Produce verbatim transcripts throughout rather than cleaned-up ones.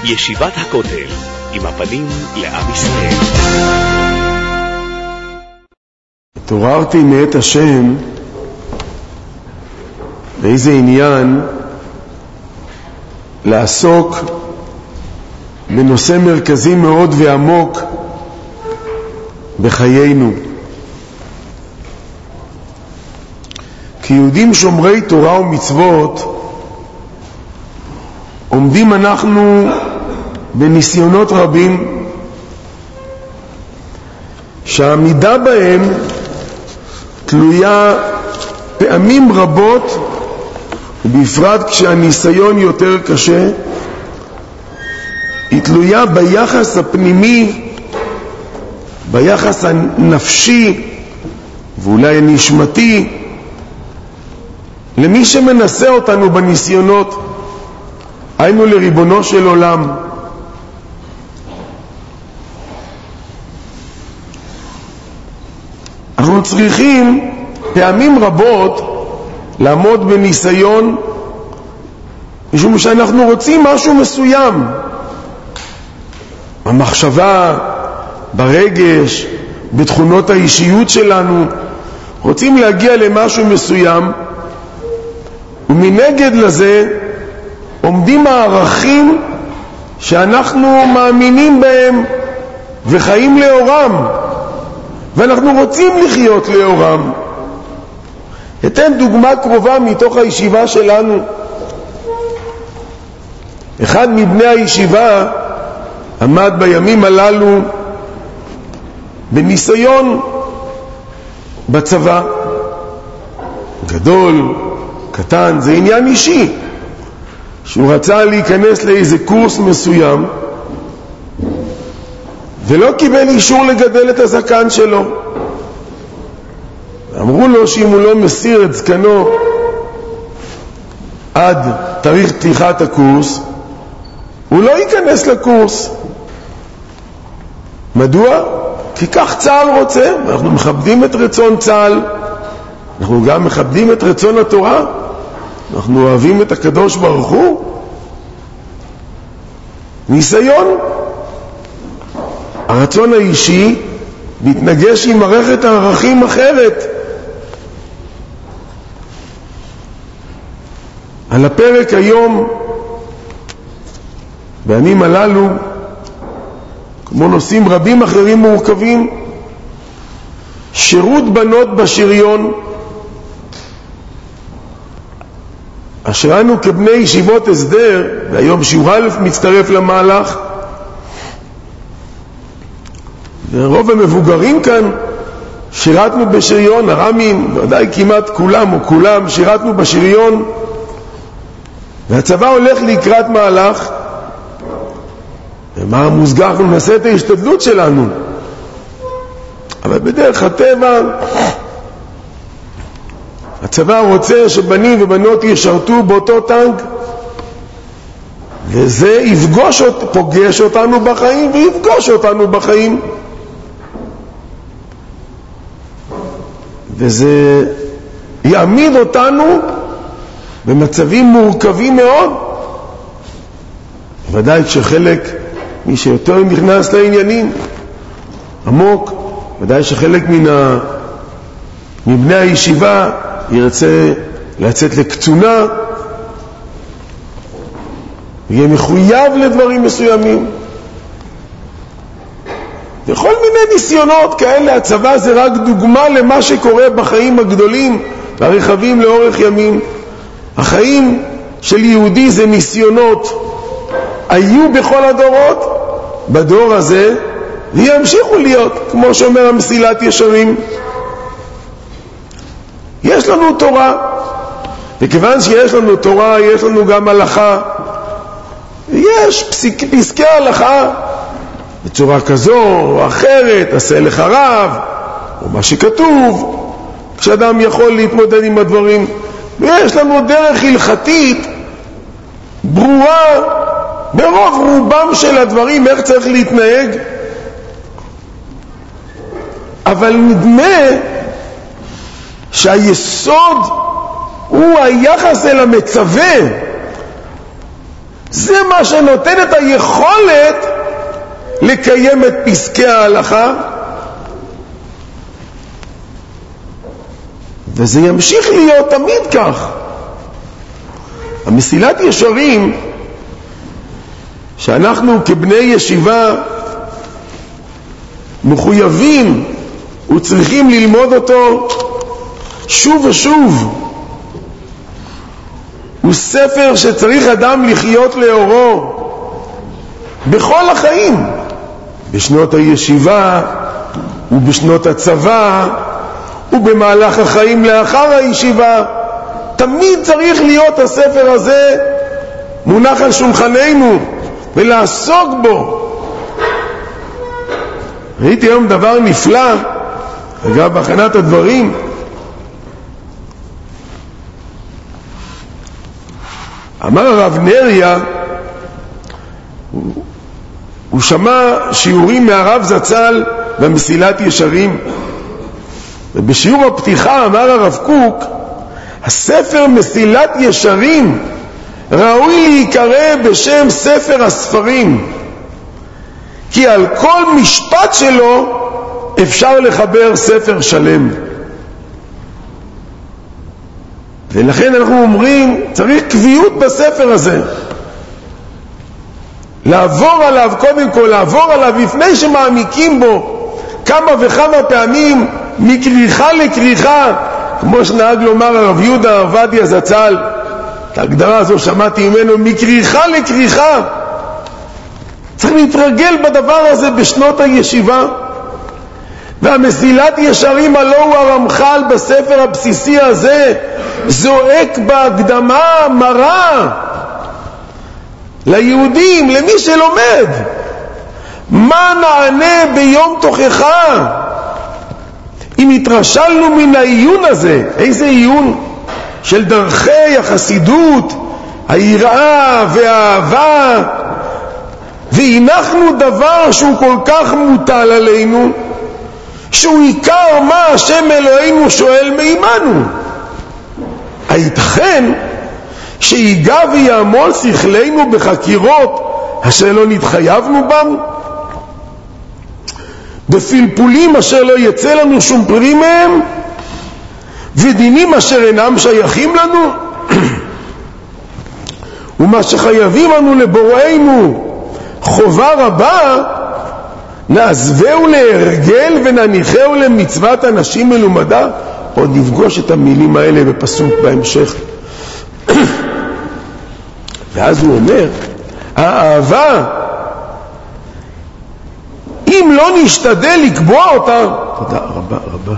ישיבת הכותל, עם הפנים לעם ישראל. התעוררתי מאת השם באיזה עניין לעסוק בנושא מרכזי מאוד ועמוק בחיינו. כיהודים שומרי תורה ומצוות עומדים אנחנו בניסיונות רבים שהעמידה בהם תלויה פעמים רבות, ובפרט כשהניסיון יותר קשה, היא תלויה ביחס הפנימי, ביחס הנפשי ואולי הנשמתי למי שמנסה אותנו בניסיונות, היינו לריבונו של עולם. אנחנו צריכים פעמים רבות לעמוד בניסיון משום שאנחנו רוצים משהו מסוים, במחשבה, ברגש, בתכונות האישיות שלנו, רוצים להגיע למשהו מסוים, ומנגד לזה עומדים הערכים שאנחנו מאמינים בהם וחיים לאורם, ואנחנו רוצים לחיות לאורם. אתן דוגמה קרובה מתוך הישיבה שלנו. אחד מבני הישיבה עמד בימים הללו בניסיון בצבא. גדול, קטן, זה עניין אישי. שהוא רצה להיכנס לאיזה קורס מסוים ולא קיבל אישור לגדל את הזקן שלו. אמרו לו שאם הוא לא מסיר את זקנו עד תאריך פתיחת הקורס הוא לא ייכנס לקורס. מדוע? כי כך צה"ל רוצה. אנחנו מכבדים את רצון צה"ל, אנחנו גם מכבדים את רצון התורה, אנחנו אוהבים את הקדוש ברוך הוא. ניסיון, הרצון האישי מתנגש עם מערכת הערכים אחרת. על הפרק היום בימים הללו, כמו נושאים רבים אחרים מורכבים, שירות בנות בשריון. אשר אנו כבני ישיבות הסדר, והיום שיעור א' מצטרף למהלך, ורוב המבוגרים כאן שירתנו בשריון, הרמים, ודאי כמעט כולם או כולם שירתנו בשריון, והצבא הולך לקראת מהלך, ומה מוסגר, אנחנו נעשה את ההשתדלות שלנו, אבל בדרך הטבע הצבא רוצה שבנים ובנות ישרתו באותו טנק, וזה יפגוש, פוגש אותנו בחיים ויפגוש אותנו בחיים, וזה יעמיד אותנו במצבים מורכבים מאוד. ודאי שחלק, מי שיותר נכנס לעניינים עמוק, ודאי שחלק מן ה... מבני הישיבה ירצה לצאת לקצונה, יהיה מחויב לדברים מסוימים, וכל מיני ניסיונות כאלה. הצבא זה רק דוגמה למה שקורה בחיים הגדולים והרחבים לאורך ימים. החיים של יהודי זה ניסיונות, היו בכל הדורות, בדור הזה וימשיכו להיות, כמו שאומר המסילת ישרים. יש לנו תורה, וכיוון שיש לנו תורה יש לנו גם הלכה, יש פסק, פסקי הלכה בצורה כזו או אחרת, עשה לך רב או מה שכתוב, כשאדם יכול להתמודד עם הדברים, ויש לנו דרך הלכתית ברורה ברוב רובם של הדברים איך צריך להתנהג. אבל נדמה שהיסוד הוא היחס אל המצווה, זה מה שנותן את היכולת לקיים את פסקי ההלכה, וזה ימשיך להיות תמיד כך. המסילת ישרים שאנחנו כבני ישיבה מחויבים וצריכים ללמוד אותו שוב ושוב, הוא ספר שצריך אדם לחיות לאורו בכל החיים, בשנות הישיבה ובשנות הצבא ובמהלך החיים לאחר הישיבה. תמיד צריך להיות הספר הזה מונח על שולחננו ולעסוק בו. ראיתי היום דבר נפלא, אגב בהכנת הדברים, אמר הרב נריה, הוא, הוא שמע שיעורים מהרב זצ"ל במסילת ישרים, ובשיעור הפתיחה אמר הרב קוק, הספר מסילת ישרים ראוי להיקרא בשם ספר הספרים, כי על כל משפט שלו אפשר לחבר ספר שלם. ולכן אנחנו אומרים, צריך קביעות בספר הזה, לעבור עליו, קודם כל לעבור עליו לפני שמעמיקים בו כמה וכמה פעמים מקריחה לקריחה, כמו שנהג לומר הרב יהודה עובדיה זצ"ל, את ההגדרה הזו שמעתי ממנו, מקריחה לקריחה. צריך להתרגל בדבר הזה בשנות הישיבה. והמסילת ישרים הלא הוא הרמח"ל בספר הבסיסי הזה זועק בהקדמה מרה ליהודים, למי שלומד, מה נענה ביום תוכחה אם התרשלנו מן העיון הזה. איזה עיון? של דרכי החסידות, היראה והאהבה, והנחנו דבר שהוא כל כך מוטל עלינו, שהוא עיקר מה השם אלוהינו שואל מעמנו. הייתכן שיגע ויעמול שכלנו בחקירות אשר לא נתחייבנו בם, בפלפולים אשר לא יצא לנו שום פרי מהם, ודינים אשר אינם שייכים לנו? ומה שחייבים לנו לבוראנו חובה רבה, נעזבהו להרגל ונניחהו למצוות אנשים מלומדה. עוד נפגוש את המילים האלה בפסוק בהמשך. ואז הוא אומר, האהבה, אם לא נשתדל לקבוע אותה, תודה רבה רבה,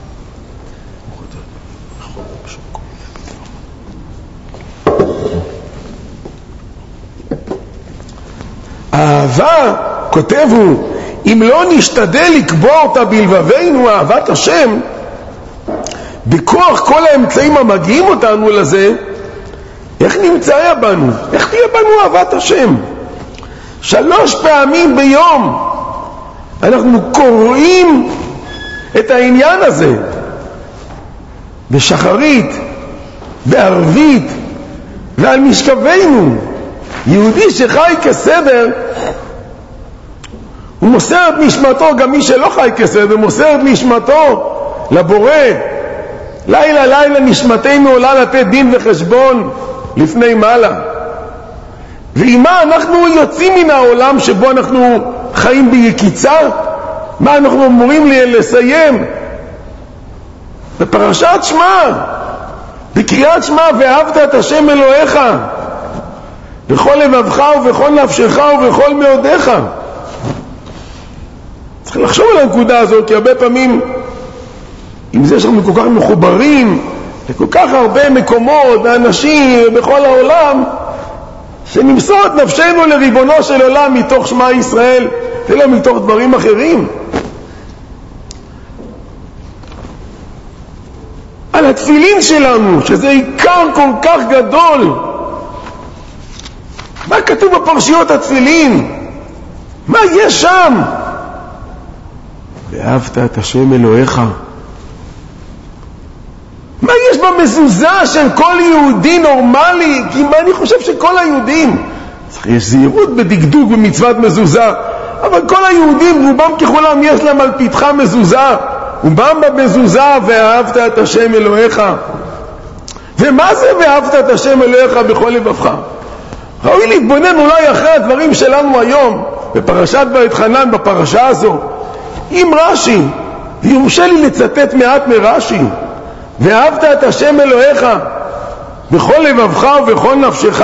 האהבה, כותב הוא, אם לא נשתדל לקבוע אותה בלבבינו, אהבת השם, בכוח כל האמצעים המגיעים אותנו לזה, איך נמצא בנו? איך תהיה בנו אהבת השם? שלוש פעמים ביום אנחנו קוראים את העניין הזה, בשחרית, בערבית ועל משכבנו. יהודי שחי כסדר, הוא מוסר את נשמתו, גם מי שלא חי כסדר מוסר את נשמתו לבורא. לילה לילה נשמתנו עולה לתת דין וחשבון לפני מעלה. ועימה אנחנו יוצאים מן העולם שבו אנחנו חיים ביקיצה. מה אנחנו אמורים לסיים? בפרשת שמע, בקריאת שמע, ואהבת את השם אלוהיך בכל לבבך ובכל נפשך ובכל מאודיך. צריך לחשוב על הנקודה הזאת, כי הרבה פעמים עם זה שאנחנו כל כך מחוברים לכל כך הרבה מקומות ואנשים בכל העולם, שנמסור את נפשנו לריבונו של עולם מתוך שמע ישראל ולא מתוך דברים אחרים. על התפילין שלנו, שזה עיקר כל כך גדול. מה כתוב בפרשיות התפילין? מה יש שם? ואהבת את השם אלוהיך. מה יש במזוזה של כל יהודי נורמלי? כי מה אני חושב שכל היהודים יש זהירות בדקדוק במצוות מזוזה, אבל כל היהודים רובם ככולם יש להם על פתחה מזוזה, ובם במזוזה ואהבת את השם אלוהיך. ומה זה ואהבת את השם אלוהיך בכל לבבך? ראוי להתבונן אולי אחרי הדברים שלנו היום בפרשת ואתחנן, בפרשה הזו עם רש"י, ויורשה לי לצטט מעט מרש"י. ואהבת את השם אלוהיך בכל לבבך ובכל נפשך.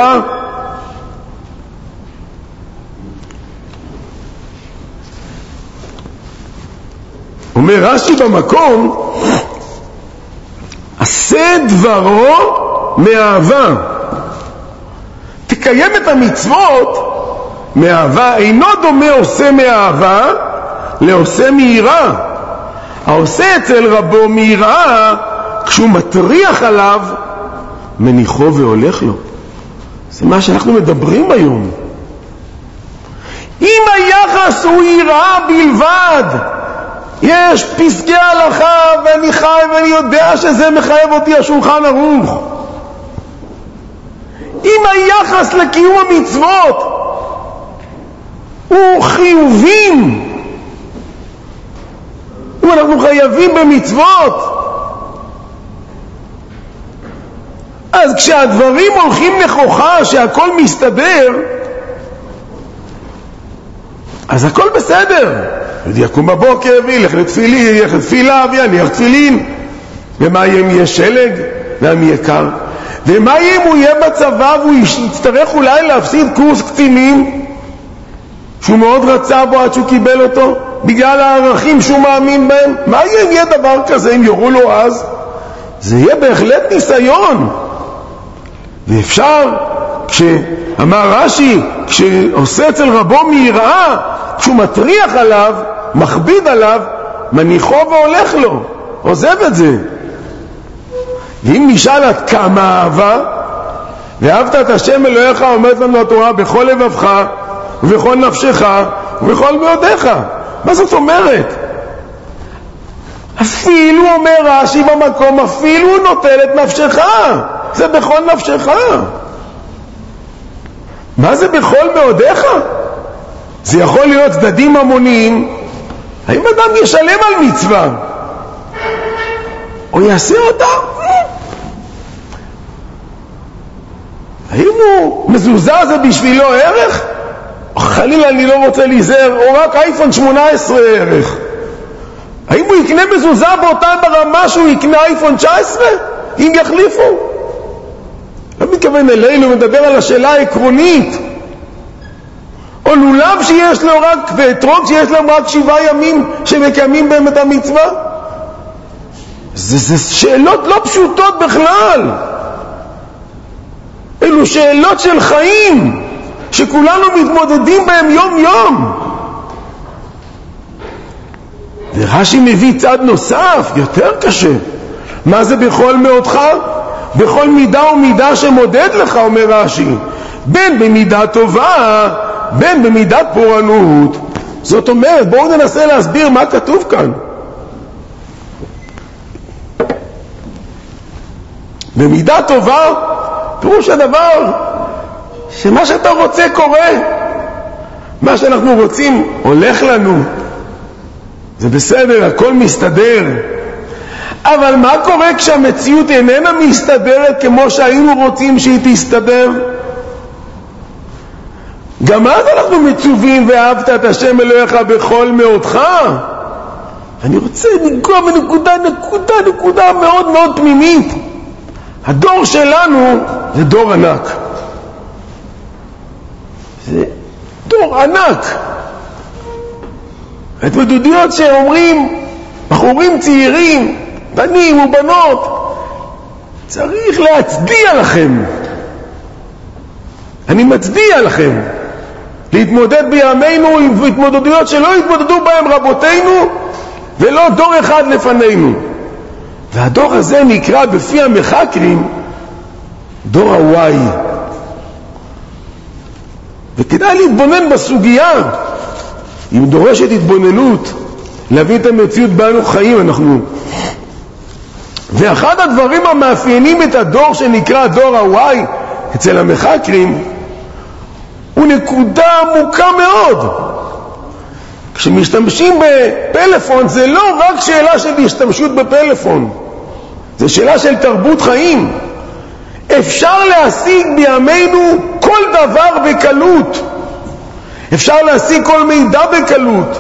אומר רש"י במקום, עשה דברו מאהבה, תקיים את המצוות מאהבה. אינו דומה עושה מאהבה לעושה מיראה. העושה אצל רבו מיראה, כשהוא מטריח עליו מניחו והולך לו. זה מה שאנחנו מדברים היום. אם היחס הוא יראה בלבד, יש פסקי הלכה ואני חי ואני יודע שזה מחייב אותי השולחן ערוך. אם היחס לקיום המצוות הוא חיובים, ואנחנו חייבים במצוות, אז כשהדברים הולכים נכוחה שהכל מסתדר, אז הכל בסדר. יקום בבוקר וילך לתפילין, ילך לתפילה ויניח תפילין. ומה יהיה אם יהיה שלג? ומה יהיה קר? ומה יהיה אם הוא יהיה בצבא והוא יצטרך אולי להפסיד קורס קצינים שהוא מאוד רצה בו עד שהוא קיבל אותו בגלל הערכים שהוא מאמין בהם? מה יהיה אם יהיה דבר כזה, אם יורו לו אז? זה יהיה בהחלט ניסיון. ואפשר, כשאמר רש"י, כשעושה אצל רבו מיראה, כשהוא מטריח עליו, מכביד עליו, מניחו והולך לו, עוזב את זה. ואם נשאל עד כמה אהבה, ואהבת את השם אלוהיך, אומרת לנו התורה, בכל לבבך ובכל נפשך ובכל מאודיך. מה זאת אומרת? אפילו, אומר רש"י במקום, אפילו נוטל את נפשך, זה בכל נפשך. מה זה בכל מאודיך? זה יכול להיות צדדים המוניים. האם אדם ישלם על מצווה או יעשה אותה? האם הוא מזוזה זה בשבילו ערך? או חלילה אני לא רוצה להיזהר, או רק אייפון שמונה עשרה ערך? האם הוא יקנה מזוזה באותה ברמה שהוא יקנה אייפון תשע עשרה? אם יחליפו? לא מתכוון אלינו, מדבר על השאלה העקרונית. או לולב שיש לו רק, ואתרוג שיש להם רק שבעה ימים שמקיימים בהם את המצווה? זה, זה שאלות לא פשוטות בכלל. אלו שאלות של חיים שכולנו מתמודדים בהם יום יום. ורש"י מביא צד נוסף יותר קשה. מה זה בכל מאודך? בכל מידה ומידה שמודד לך, אומר רש"י, בין במידה טובה בין במידת פורענות. זאת אומרת, בואו ננסה להסביר מה כתוב כאן. במידה טובה פירוש הדבר שמה שאתה רוצה קורה, מה שאנחנו רוצים הולך לנו, זה בסדר, הכל מסתדר. אבל מה קורה כשהמציאות איננה מסתדרת כמו שהיינו רוצים שהיא תסתדר? גם אז אנחנו מצווים ואהבת את השם אלוהיך בכל מאודך. אני רוצה לגוע בנקודה נקודה נקודה מאוד מאוד פנימית. הדור שלנו זה דור ענק, זה דור ענק. ההתמודדויות שאומרים בחורים צעירים, בנים ובנות, צריך להצדיע לכם. אני מצדיע לכם להתמודד בימינו עם התמודדויות שלא התמודדו בהם רבותינו ולא דור אחד לפנינו. והדור הזה נקרא בפי המחקרים דור הוואי. וכדאי להתבונן בסוגיה, אם דורשת התבוננות, להביא את המציאות באנו חיים אנחנו. ואחד הדברים המאפיינים את הדור שנקרא דור הוואי אצל המחקרים, הוא נקודה עמוקה מאוד. כשמשתמשים בפלאפון זה לא רק שאלה של השתמשות בפלאפון, זה שאלה של תרבות חיים. אפשר להשיג בימינו כל דבר בקלות, אפשר להשיג כל מידע בקלות,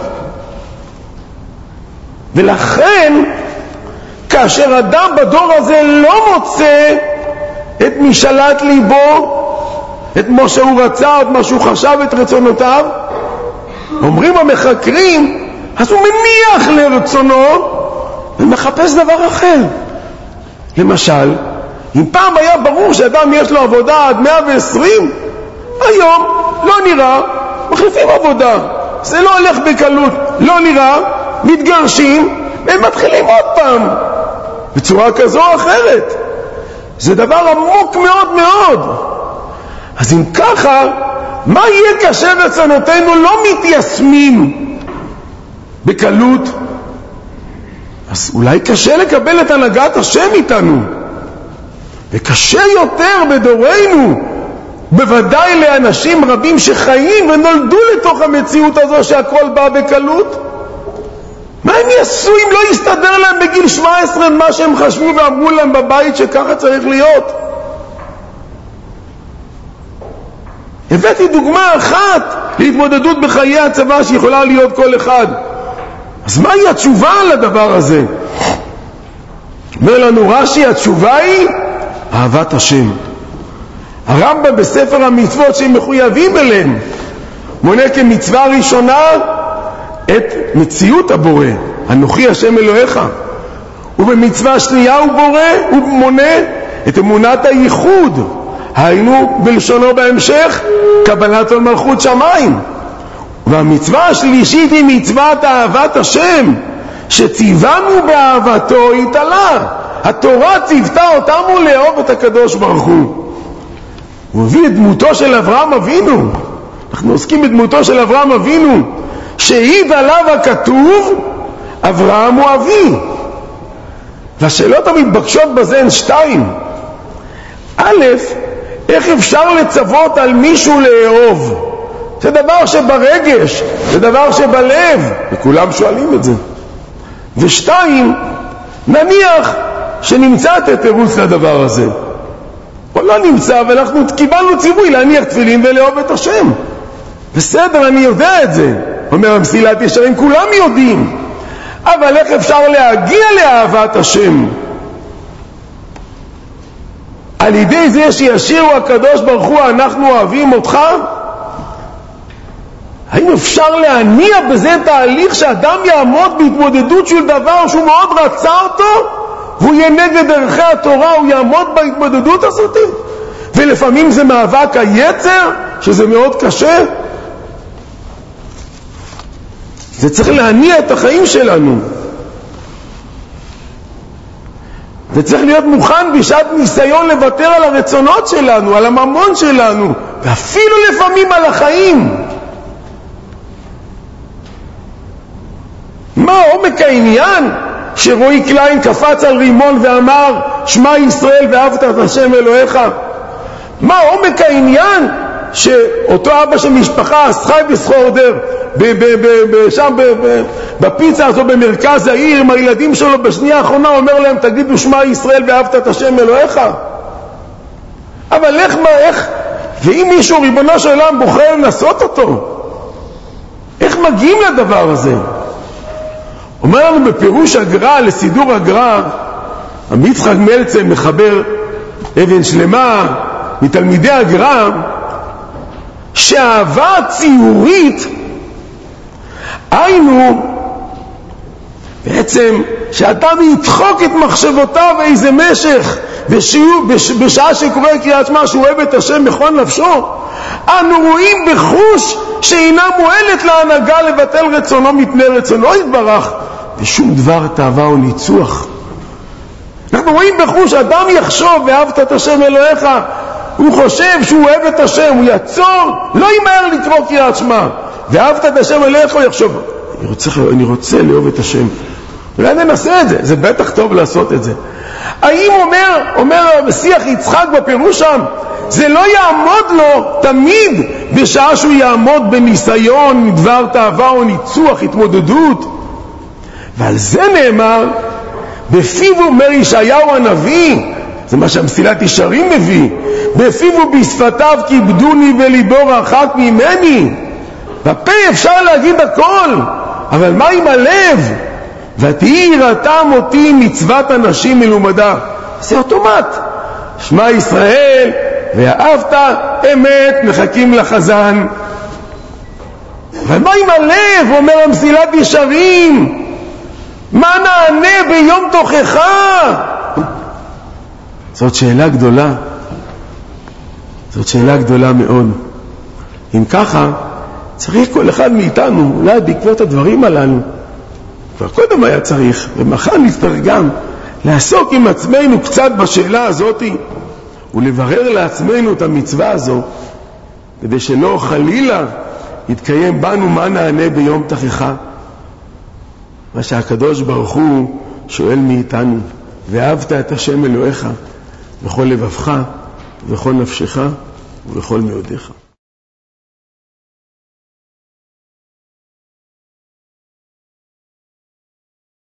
ולכן כאשר אדם בדור הזה לא מוצא את משאלת ליבו, את מה שהוא רצה, את מה שהוא חשב, את רצונותיו, אומרים המחקרים, אז הוא מניח לרצונו ומחפש דבר אחר. למשל, אם פעם היה ברור שאדם יש לו עבודה עד מאה ועשרים, היום לא נראה, מחליפים עבודה, זה לא הולך בקלות, לא נראה, מתגרשים והם מתחילים עוד פעם בצורה כזו או אחרת. זה דבר עמוק מאוד מאוד. אז אם ככה, מה יהיה כאשר רצונותינו לא מתיישמים בקלות? אז אולי קשה לקבל את הנהגת השם איתנו, וקשה יותר בדורנו, בוודאי לאנשים רבים שחיים ונולדו לתוך המציאות הזו שהכל בא בקלות. מה הם יעשו אם לא יסתדר להם בגיל שבע עשרה מה שהם חשבו ואמרו להם בבית שככה צריך להיות? הבאתי דוגמה אחת להתמודדות בחיי הצבא שיכולה להיות כל אחד. אז מהי התשובה על הדבר הזה? אומר לנו רש"י, התשובה היא אהבת השם. הרמב"ם בספר המצוות שהם מחויבים אליהם מונה כמצווה ראשונה את מציאות הבורא, אנוכי השם אלוהיך, ובמצווה שנייה הוא בורא, הוא מונה את אמונת הייחוד, היינו בלשונו בהמשך קבלת מלכות שמיים. והמצווה השלישית היא מצוות אהבת השם, שציוונו באהבתו התעלה. התורה ציוותה אותנו לאהוב את הקדוש ברוך הוא. הוא הביא את דמותו של אברהם אבינו, אנחנו עוסקים בדמותו של אברהם אבינו, שהעיד עליו הכתוב אברהם הוא אבי. והשאלות המתבקשות בזה הן שתיים. א', איך אפשר לצוות על מישהו לאהוב? זה דבר שברגש, זה דבר שבלב, וכולם שואלים את זה. ושתיים, נניח שנמצא את התירוץ לדבר הזה, או לא נמצא, ואנחנו קיבלנו ציווי להניח תפילין ולאהוב את השם. בסדר, אני יודע את זה, אומר המסילת ישרים, כולם יודעים. אבל איך אפשר להגיע לאהבת השם? על ידי זה שישירו הקדוש ברוך הוא אנחנו אוהבים אותך? האם אפשר להניע בזה תהליך שאדם יעמוד בהתמודדות של דבר שהוא מאוד רצה אותו, והוא יהיה נגד דרכי התורה, הוא יעמוד בהתמודדות הזאת? ולפעמים זה מאבק היצר, שזה מאוד קשה. זה צריך להניע את החיים שלנו. זה צריך להיות מוכן בשעת ניסיון לוותר על הרצונות שלנו, על הממון שלנו, ואפילו לפעמים על החיים. מה עומק העניין שרועי קליין קפץ על רימון ואמר שמע ישראל ואהבת את השם אלוהיך? מה עומק העניין שאותו אבא של משפחה חי בסחורדר שם בפיצה הזו במרכז העיר עם הילדים שלו, בשנייה האחרונה אומר להם תגידו שמע ישראל ואהבת את השם אלוהיך? אבל איך מה איך ואם מישהו ריבונו של עולם בוחר לנסות אותו, איך מגיעים לדבר הזה? אומר לנו בפירוש הגר"א, לסידור הגר"א, רבי יצחק מלצר מחבר אבן שלמה מתלמידי הגר"א, שהאהבה הציורית היינו בעצם שאדם ידחוק את מחשבותיו איזה משך ושיעור, בשעה שקורא קריאת שמע שהוא אוהב את השם בכל נפשו, אנו רואים בחוש שאינה מועלת להנהגה לבטל רצונו מפני רצונו יתברך ושום דבר תאווה או ניצוח. אנחנו רואים בחוש אדם יחשוב ואהבת את השם אלוהיך, הוא חושב שהוא אוהב את השם, הוא יעצור, לא ימהר לקרוא קריאת שמע. ואהבת את השם אלוהיך, הוא יחשוב אני רוצה, אני רוצה לאהוב את השם, אולי ננסה את זה, זה בטח טוב לעשות את זה. האם אומר, אומר בשיח יצחק בפירוש שם, זה לא יעמוד לו תמיד בשעה שהוא יעמוד בניסיון, מדבר תאווה או ניצוח, התמודדות. ועל זה נאמר, בפיו אומר ישעיהו הנביא, זה מה שהמסילת ישרים מביא, בפיו ובשפתיו כיבדוני וליבו רחק ממני. בפה אפשר להגיד הכל, אבל מה עם הלב? ותהי יראתם אותי מצוות אנשים מלומדה. זה אוטומט. שמע ישראל ואהבת אמת, מחכים לחזן. אבל מה עם הלב? אומר המסילת ישרים, מה נענה ביום תוכחה? זאת שאלה גדולה. זאת שאלה גדולה מאוד. אם ככה, צריך כל אחד מאיתנו, אולי בעקבות הדברים הללו, כבר קודם היה צריך, ומחר נצטרך גם, לעסוק עם עצמנו קצת בשאלה הזאת, ולברר לעצמנו את המצווה הזו, כדי שלא חלילה יתקיים בנו מה נענה ביום תוכחה. מה שהקדוש ברוך הוא שואל מאיתנו, ואהבת את השם אלוהיך בכל לבבך, ובכל נפשך, ובכל מאודיך.